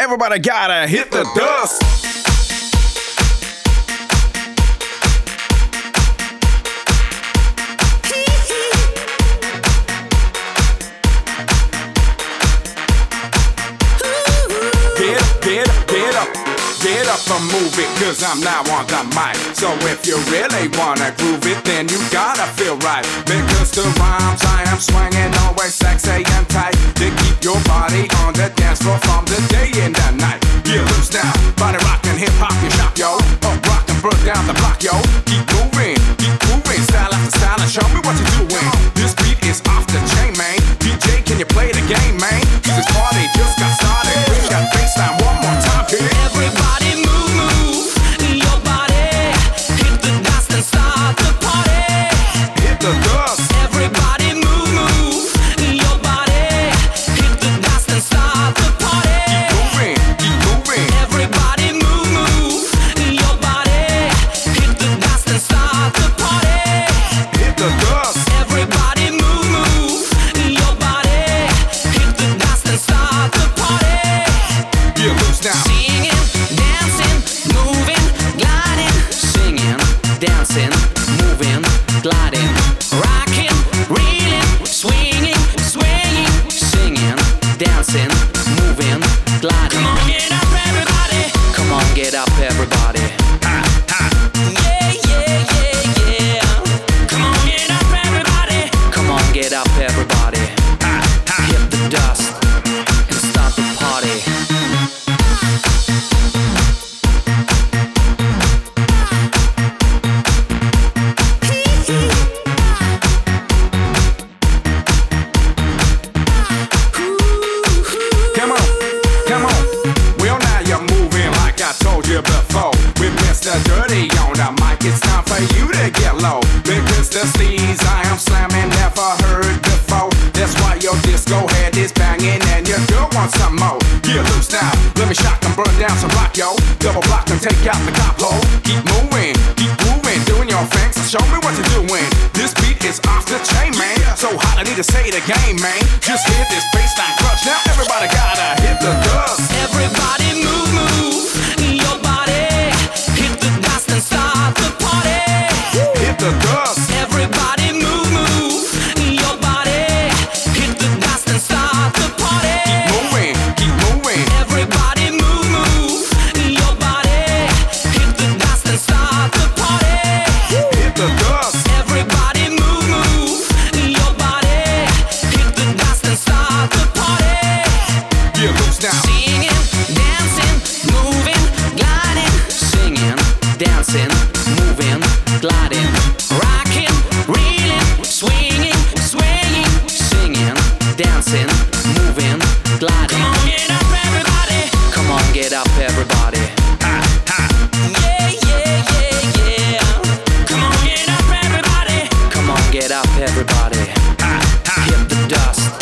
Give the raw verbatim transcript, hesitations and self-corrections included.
everybody gotta hit the dust. Get up, get up, get up. Get up and move it, cause I'm now on the mic. So if you really wanna groove it, then you gotta feel right. Because the rhymes I am swinging always sexy and tight. They keep your body on the dance floor from the day and the night. Get loose now, body rockin', hip hop, you shop, yo. Up rock and burn down the block, yo. Keep moving, keep moving, style after style, and show me what you're doing. This beat is off the chain, man. D J, can you play the game, man? Cause this party just got started. Bring that bassline one more time, kid. Everybody move, move your body. Hit the dust and start the party. Hit the dust. Everybody move, move your body. Hit the dust and start the party. Keep moving, keep moving. Everybody move, move your body. Hit the dust and start the party. Hit the dust. Everybody move, move your body. Hit the dust and start the party. Get loose now. Singing, dancing, moving, gliding. Singing, dancing, moving, gliding. Rocking, reeling, swinging, swaying. Singing, dancing, moving, gliding. Come on, get up, everybody. Come on, get up, everybody. Ha, ha. Yeah, yeah, yeah, yeah. Come on, get up, everybody. Come on, get up, everybody. Ha, ha. Hit the dust and start the party. Come on, come on. Well, now you're moving like I told you before. With Mister Dirty on the mic, it's time for you to get low. Because the steez I am slamming never heard before. That's why your disco head is banging and your girl wants some more. Get loose now, let me shock and burn down some rock, yo. Double block and take out the cop hole. Keep moving, keep moving, doing your thing, so show me what you're doing. This beat is off the chain, man. So hot, I need to say the game, man. Just hit this bassline crush. Now everybody gotta hit the dust. Everybody move, move your body. Hit the dust and start the party. Hit the dust. Everybody move, move your body. Hit the dust and start the party. Keep moving, keep moving. Everybody move, move your body. Hit the dust and start the party. Hit the dust. Everybody move, move your body. Hit the dust and start the party. Get loose now. Singing, dancing, moving, gliding. Singing, dancing, moving, gliding. Rocking, reeling, swinging, swaying. Singing, dancing, moving, gliding. Come on, get up, everybody. Come on, get up, everybody. Ha, ha. Yeah, yeah, yeah, yeah. Come on, get up, everybody. Come on, get up, everybody. Ha, ha. Hit the dust